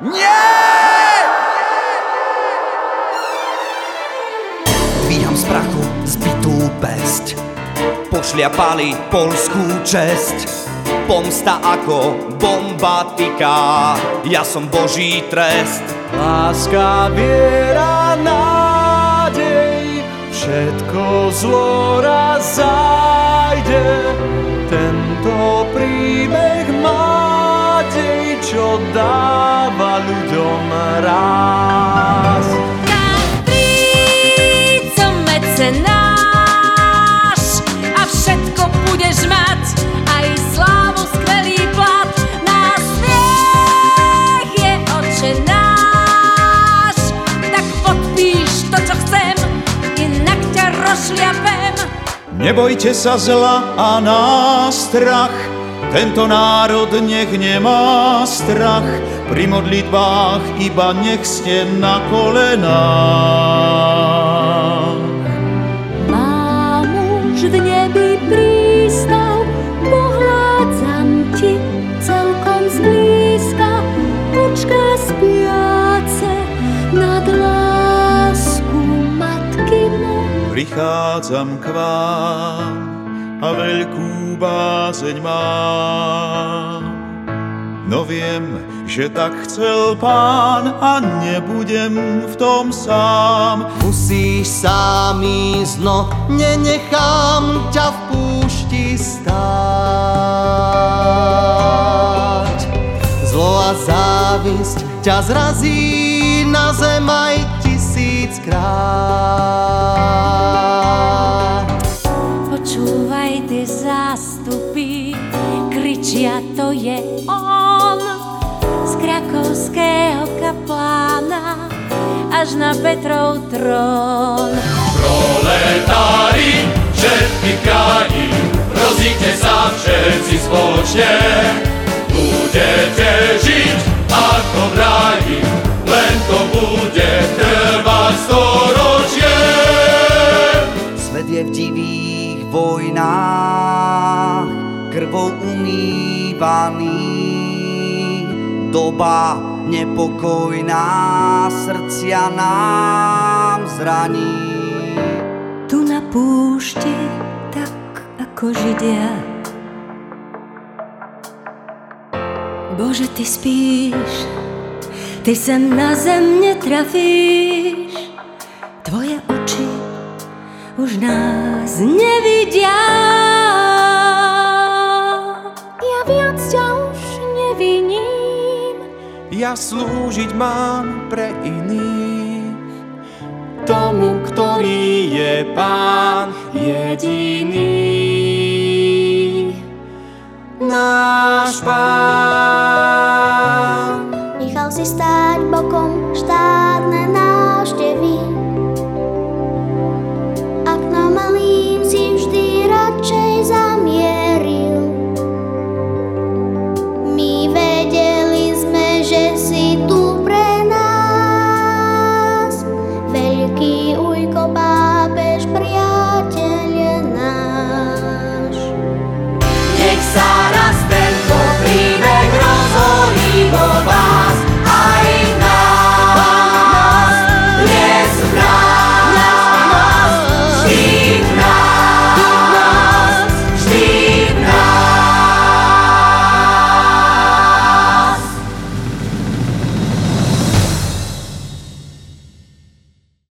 Nie! Dvíham z prachu zbitú pesť, pošliapali polskú česť. Pomsta ako bomba tyká, ja som Boží trest. Láska, viera, nádej, všetko zlo raz zájde. Tento príbeh má dej, čo dáva ľuďom ráz. Príď som mecenáš a všetko budeš mať, aj slávu, skvelý plat. Náš smiech je Otče náš, tak podpíš to, čo chcem, inak ťa rozšliapem. Nebojte sa zla a nástrach, tento národ nech nemá strach. Pri modlitbách iba nech ste na kolenách. Mám už v nebi prístav, pohľadzam ti celkom zblízka. Počká spiace nad lásku matky mojej. Prichádzam k vám a veľkú bázeň mám. No viem, že tak chcel Pán a nebudem v tom sám. Musíš sám ísť, no nenechám ťa v púšti stáť. Zlo a závisť ťa zrazí na zem aj 1000-krát. Počúvaj tie zástupy, kričia, to je on, z krakovského kaplána až na Petrov trón. Proletári všetkých krajín, rozíďte sa všetci spoločne. Budete žiť ako v ráji, len to bude trvať storočie. Svet je v divých vojnách, krvou umývaný. Doba nepokojná, srdcia nám zraní. Tu na púšti, tak ako Židia. Bože, ty spíš, ty sa na zem netrafíš. Tvoje oči už nás nevidia. Ja viac ťa už neviním. Ja slúžiť mám pre iných, tomu, ktorý je Pán jediný. Náš Pán. Nechal si stáť bokom